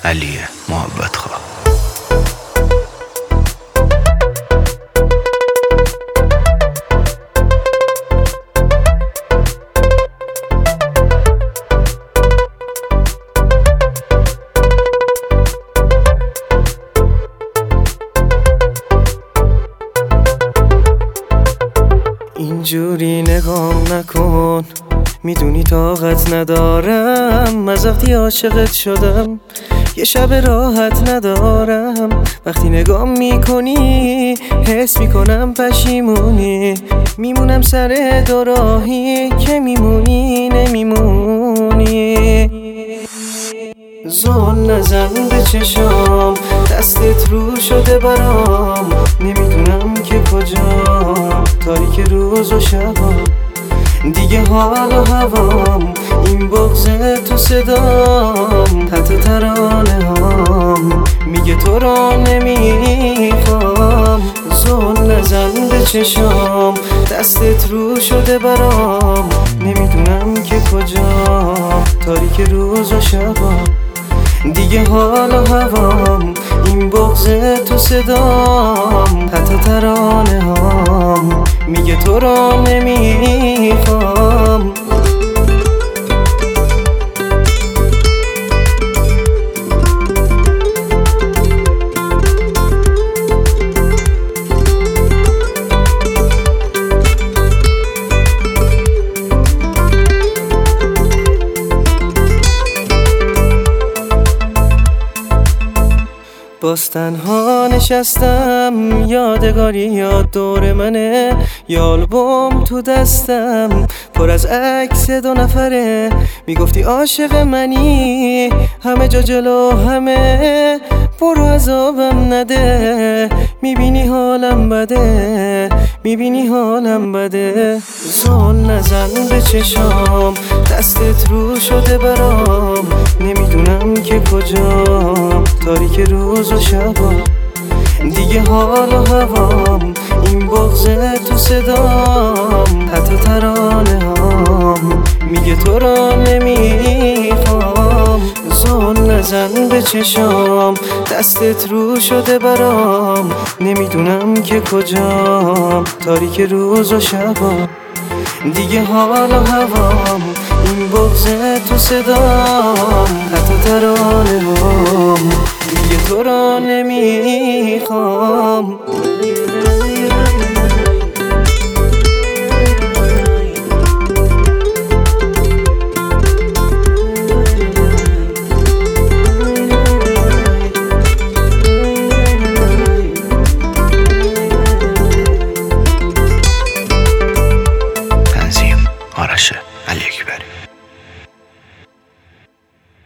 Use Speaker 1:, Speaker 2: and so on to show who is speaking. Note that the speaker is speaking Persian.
Speaker 1: علی محبت خواه.
Speaker 2: اینجوری نگام نکن، میدونی طاقت ندارم. از وقتی عاشقت شدم یه شب راحت ندارم. وقتی نگام میکنی حس میکنم پشیمونی. میمونم سر دوراهی که میمونی نمیمونی. زل نزن به چشام، دستت رو شده برام. نمیدونم که کجام، تاریک روز و شبام. دیگه حال و هوام، این بغض تو صدام. حتی ترانه هام میگه تو را نمیخوام. زل نزن به چشام، دستت رو شده برام. نمیدونم که کجام، تاریک روز و شبام. دیگه حال و هوام، این بغض تو صدام. حتی ترانه هام میگه تو را نمیخوام. باز تنها نشستم، یادگاری یاد دور منه. یه آلبوم تو دستم پر از عکس دو نفره. میگفتی عاشق منی، همه جا جلو همه. برو عذابم نده، میبینی حالم بده، میبینی حالم بده. زل نزن به چشام، دستت رو شده برام. نمیدونم که کجام، تاریک روز و شبام. دیگه حال و هوام، این بغض تو صدام. حتی ترانه هام میگه تو را نمیخوام. زل نزن به چشام، دستت رو شده برام. نمیدونم که کجام، تاریک روز و شبام. دیگه حال و هوام، این بغض تو صدام. حتی ترانه هام دیگه تو را نمیخوام.
Speaker 1: تنظیم آرشه.